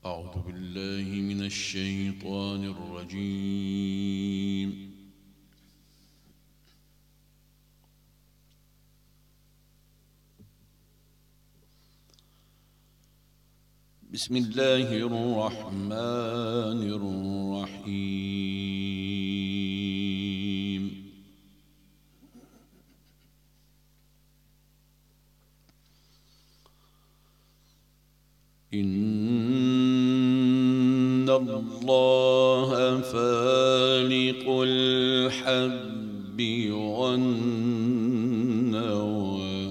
أعوذ بالله من الشيطان الرجيم. بسم الله الرحمن الرحيم. إن الله فالق الحب والنوى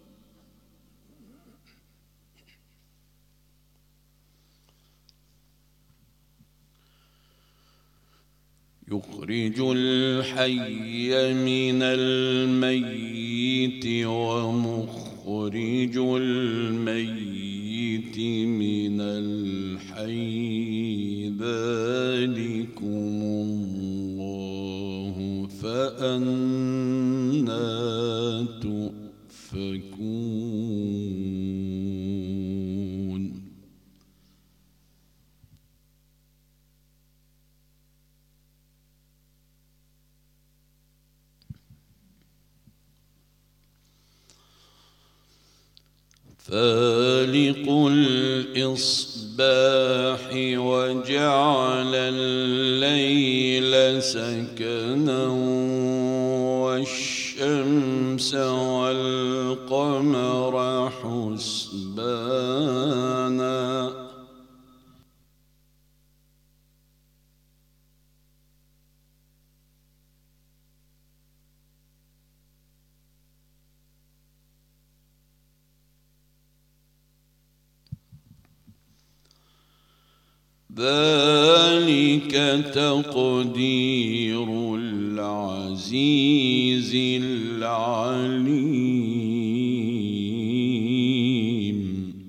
يخرج الحي من الميت ومخرج الميت من الحي ذلكم الله فأنى تؤفكون. فالق الإصباح وجعل الليل سكنا والشمس والقمر حسبانا ذلك تقدير العزيز العليم.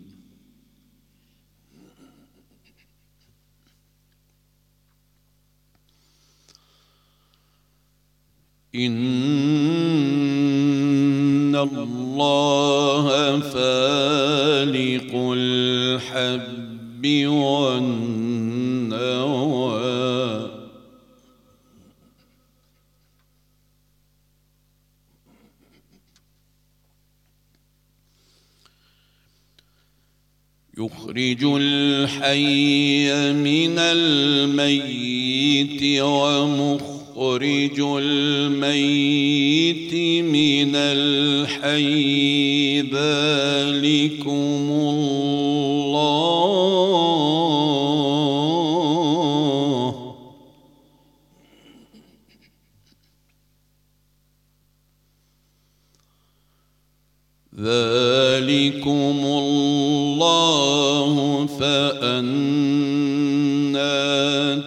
إن الله فالق الحب والنوى يخرج الحي من الميت ومخرج الميت من الحي ذلكم الله فأنى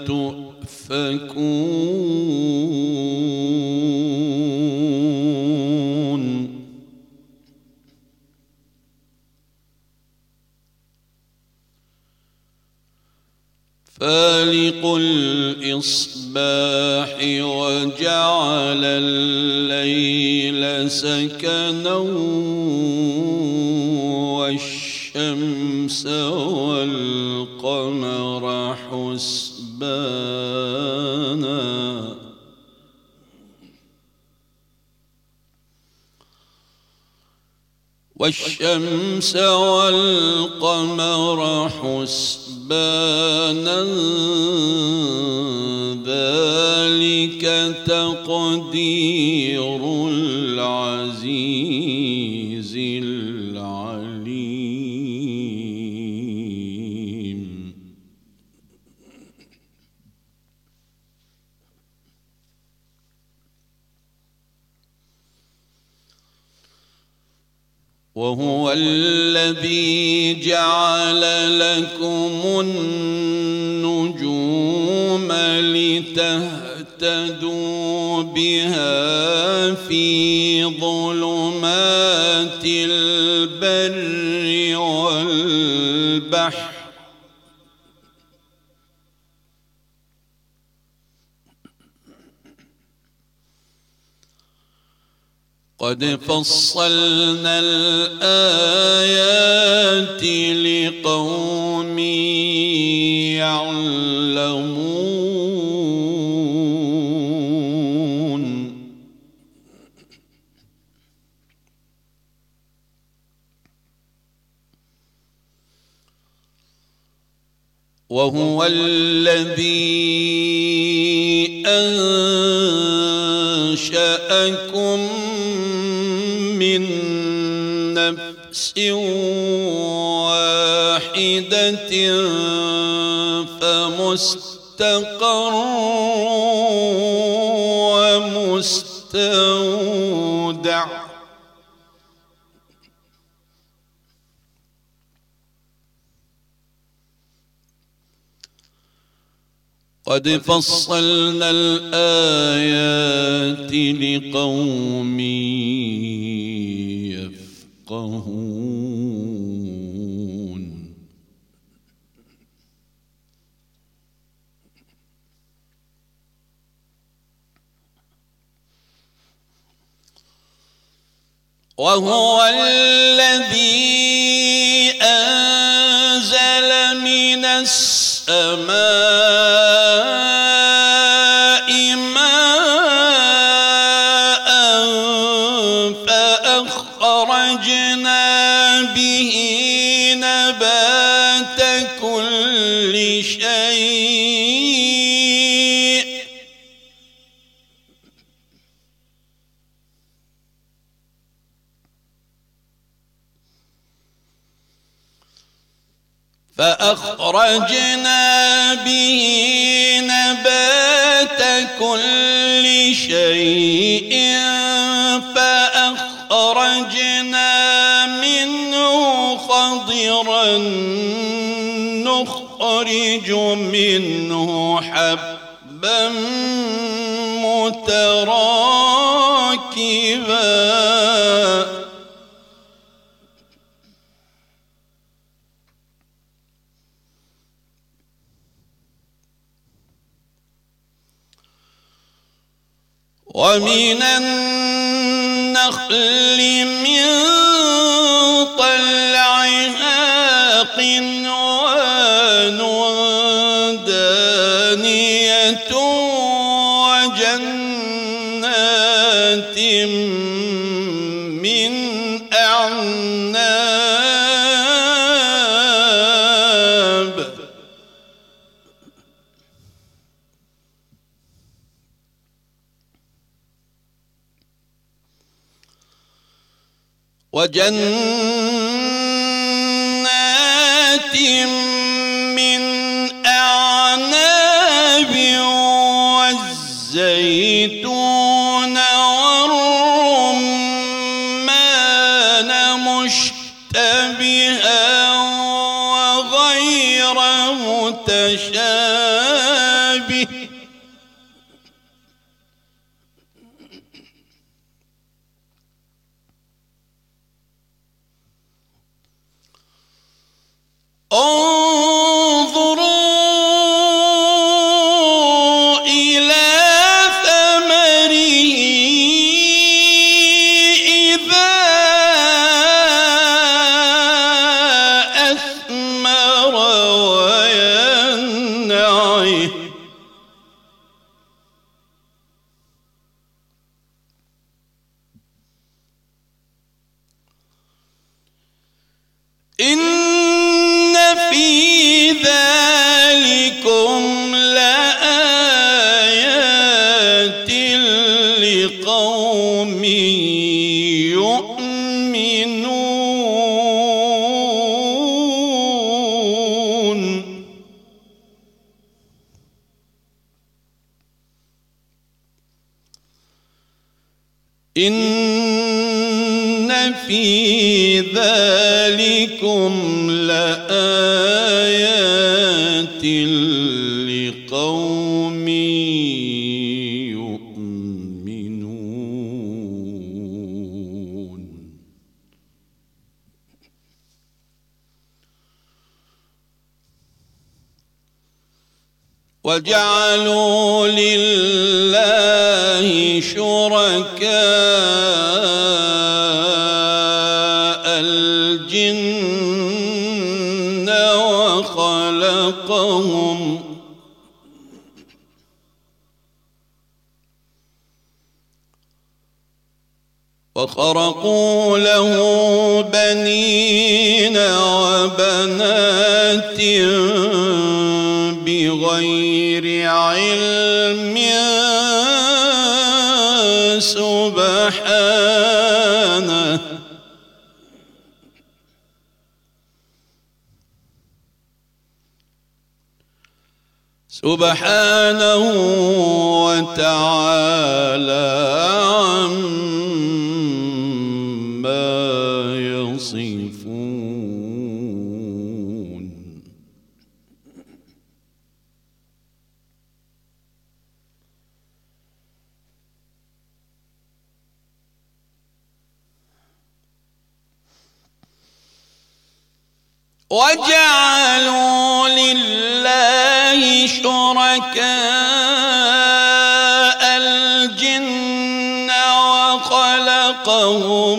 تؤفكون. فالق الإصباح وجعل الليل سكنا والشمس والقمر حسبانا والشمس والقمر حسبانا ذلك تقدير العزيز العليم. وهو الذي جعل لكم النجوم لتهتدوا بها في ظلمات البر والبحر قد فصلنا الآيات لقوم يعلمون وهو الذي أنشأكم من نفس واحدة فمستقر ومستودع قد فصلنا الآيات لقوم يفقهون وهو الذي أنزل من السماء ماء فأخرجنا به نبات كل شيء فأخرجنا به نبات كل شيء فأخرجنا منه خضرا نخرج منه حبا متراكبا ومن النخل من طلعها قنوان دانية وجنات من أعناب وجنات من أعناب والزيتون والرمان مشتبها وغير متشابه انظروا إلى ثمره إذا أثمر وينعه إن في ذلكم لآيات لقوم يؤمنون إن في ذلكم لآيات لقوم يؤمنون وجعلوا لله شركاء خلقهم وخرقوا له بنين وبنات بغير علم سبحانه وتعالى عما يصفون. وجعلوا لله شركاء الجن وخلقهم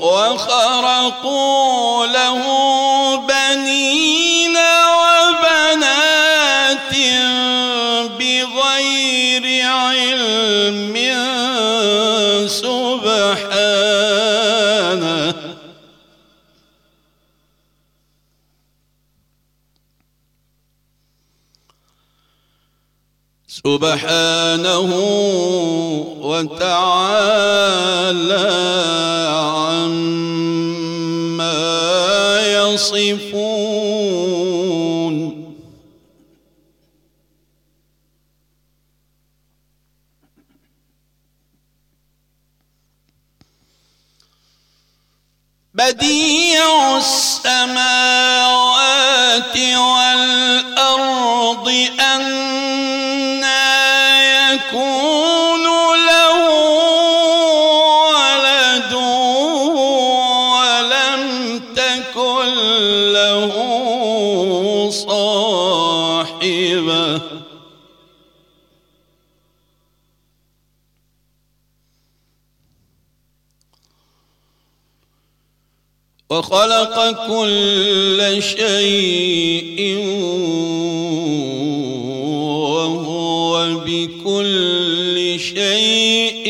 وخرقوا له بنين وبنات بغير علم سبحانه وتعالى عما يصفون. بديع السماوات والأرض أنى يكون له ولد ولم تكن له صاحبة وخلق كل شيء وهو بكل شيء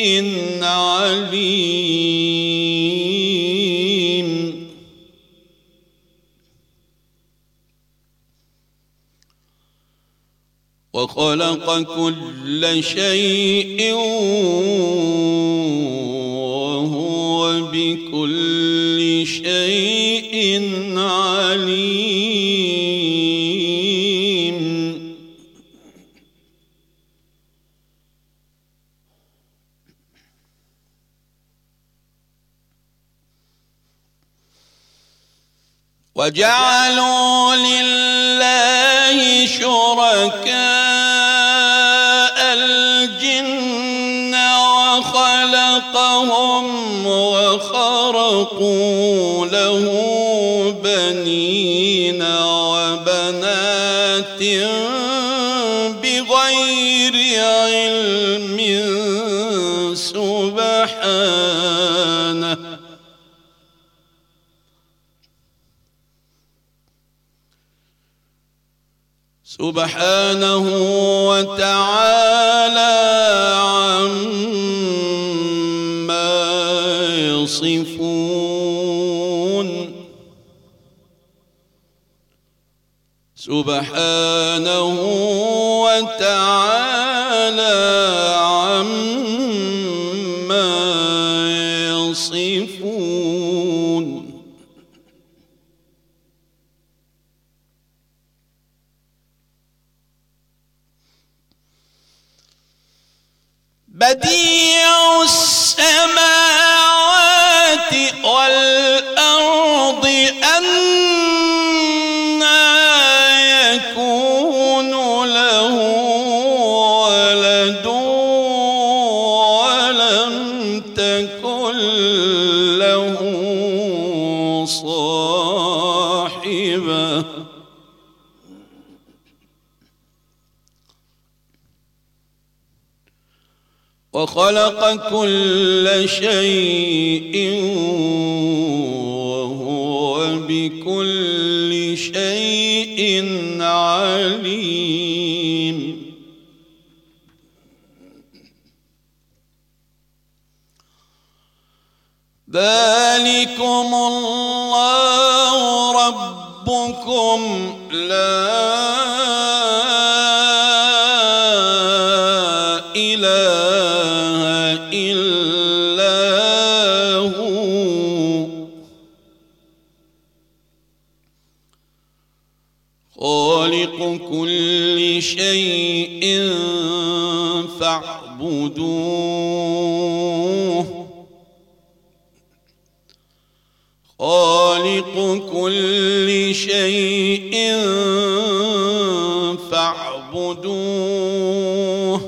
عليم. وخلق كل شيء وهو بكل شيء عليم. وجعلوا لله شركاء الجن وخلقهم وخرقوا له بنين وبنات بغير علم سبحانه وتعالى عما يصفون. سبحانه وتعالى عما يصفون. بديع السماوات والأرض أنى يكون له ولد ولم تكن له صاحبة وخلق كل شيء وهو بكل شيء عليم. عليم. ذلكم الله ربكم لا إله إلا هو خالق كل شيء فاعبدوه خالق كل شيء فاعبدوه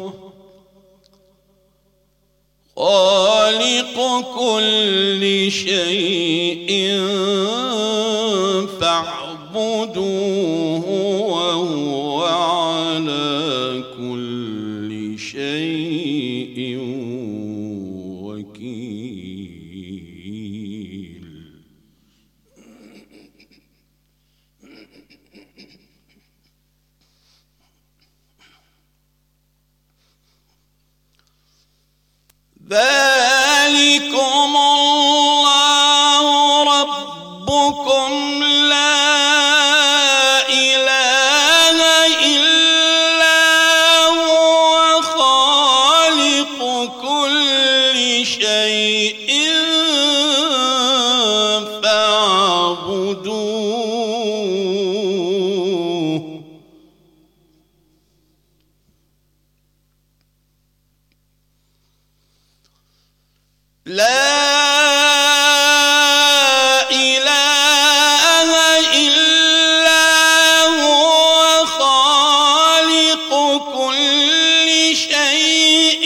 خالق كل شيء فاعبدوه وهو على كل شيء وكيل. ذلكم الله ربكم لا إله إلا هو خالق كل شيء فاعبدوه لا إله إلا هو خالق كل شيء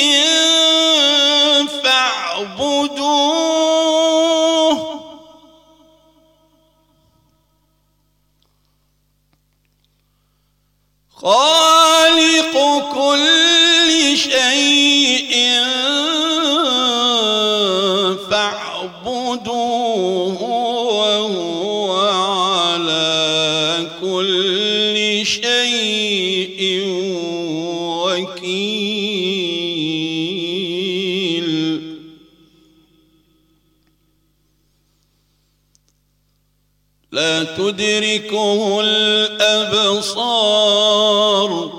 فاعبدوه خالق كل شيء فاعبدوه وهو على كل شيء وكيل. لا تدركه الأبصار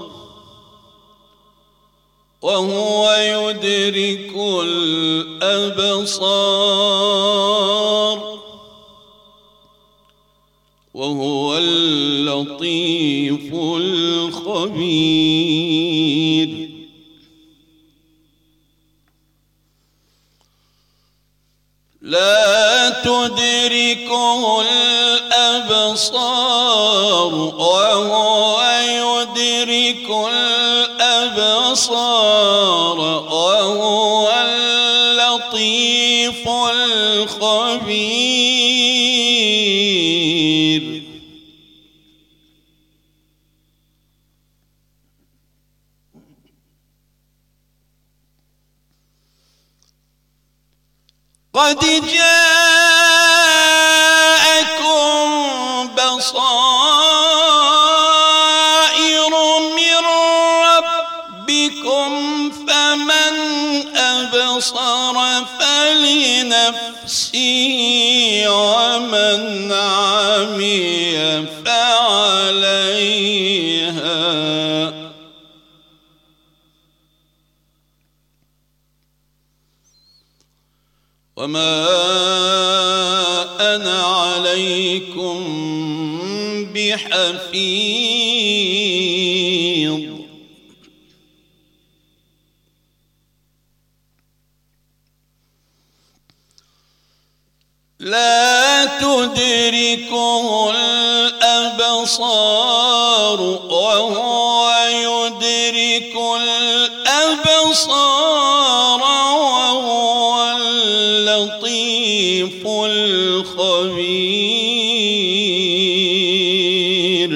وهو يدرك الأبصار وهو اللطيف الخبير. لا تدركه الأبصار وهو يدرك الأبصار وهو اللطيف الخبير. قد جاءكم بصائر من ربكم فمن أبصر فلنفسه ومن عمي فعليها وما أنا عليكم بحفيظ. لا تدركه الأبصار وهو يدرك الأبصار وهو اللطيف الخبير.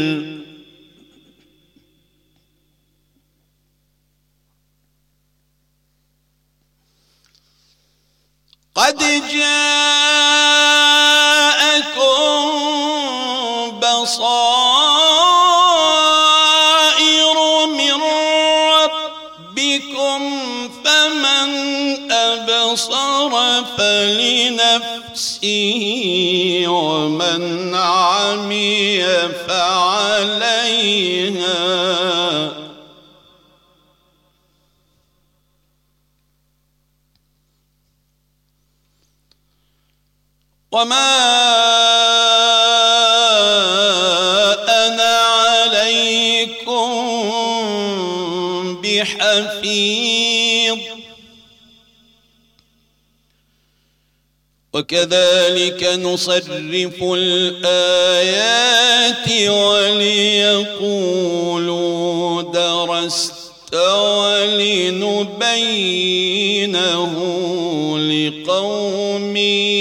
قد جاءكم بصائر فلنفسه ومن عمي فعليها وما أنا عليكم بحفيظ وكذلك نصرف الآيات وليقولوا درست ولنبينه لقوم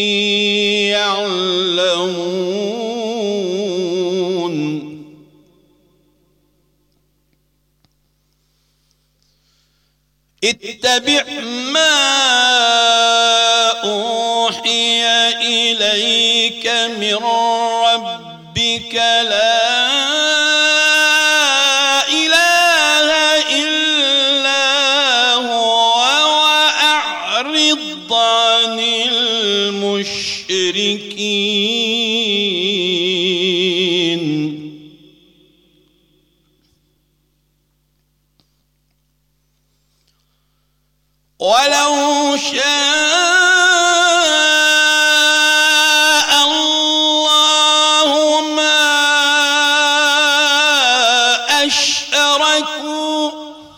يعلمون اتبع ما أوحي إليك من ربك لا إله إلا هو وأعرض عن المشركين ولو شاء الله ما أشركوا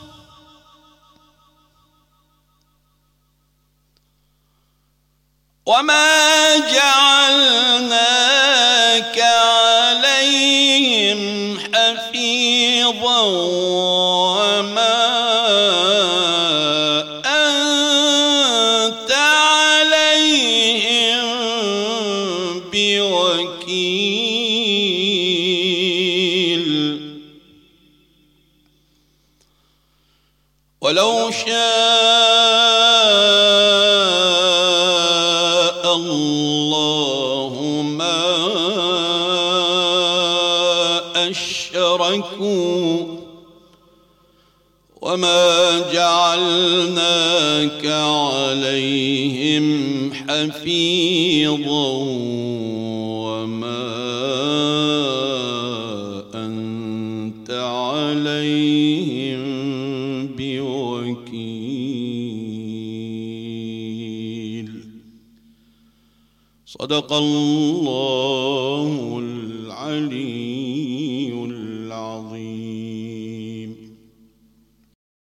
وما جعلناك عليهم حفيظا وما أنت عليهم بوكيل ولو شاء الله ما أشركوا وما جعلناك عليهم حفيظا وما أنت عليهم بوكيل صدق الله العلي